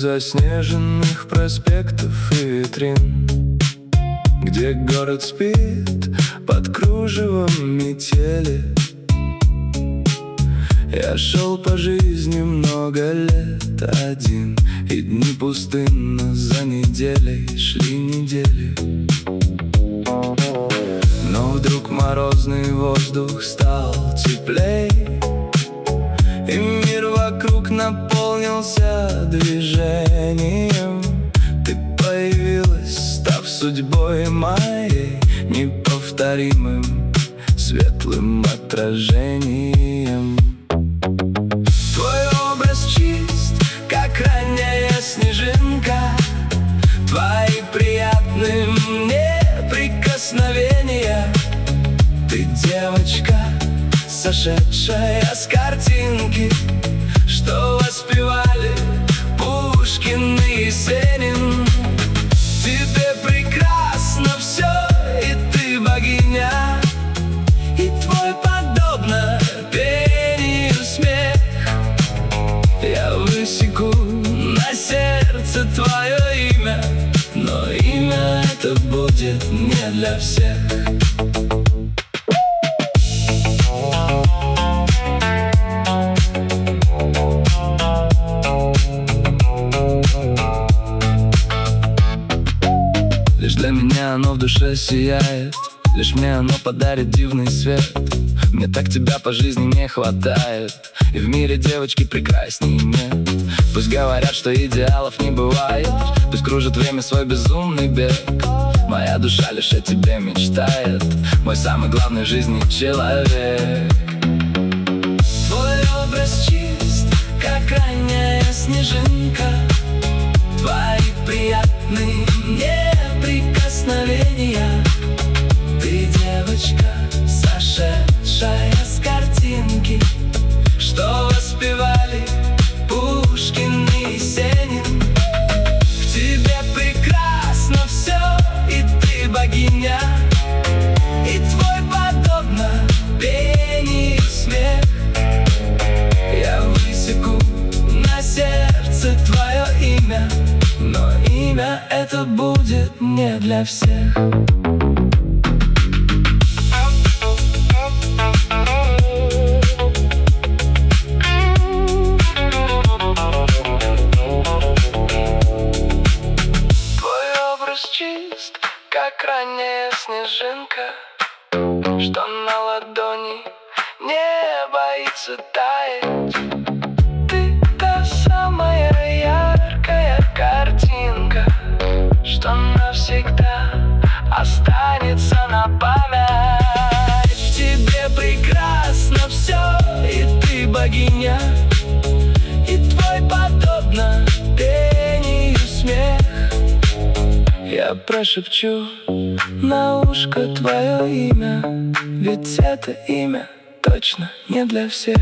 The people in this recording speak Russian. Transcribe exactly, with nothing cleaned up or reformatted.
заснеженных проспектов и витрин, где город спит под кружевом метели. Я шел по жизни много лет один, и дни пустынно за неделей шли недели. Но вдруг морозный воздух стал теплей, и мир вокруг наполнился движением. Ты появилась, став судьбой моей, неповторимым светлым отражением. Твой образ чист, как ранняя снежинка, твои приятные мне прикосновения. Ты девочка, сошедшая с картинки, что воспевали Пушкин и Есенин. Тебе прекрасно все, и ты богиня, и твой подобно пению смех. Я высеку на сердце твое имя, но имя это будет не для всех. Лишь для меня оно в душе сияет, лишь мне оно подарит дивный свет. Мне так тебя по жизни не хватает, и в мире девочки прекрасней нет. Пусть говорят, что идеалов не бывает, пусть кружит время свой безумный бег. Моя душа лишь о тебе мечтает, мой самый главный в жизни человек. Твой образ чист, как ранняя снежинка, твои приятные мне прикосновения. Ты девочка, сошедшая с картинки, что воспевали Пушкин и Есенин. В тебе прекрасно все, и ты богиня, и твой подобно пению смех. Я высеку на сердце твое имя, но имя это будет не для всех. Чист, как ранняя снежинка, что на ладони не боится таять. Ты та самая яркая картинка, что навсегда останется на память. В тебе прекрасно все, и ты богиня, и твой подобно пению смех. Я прошепчу на ушко твое имя, ведь это имя точно не для всех.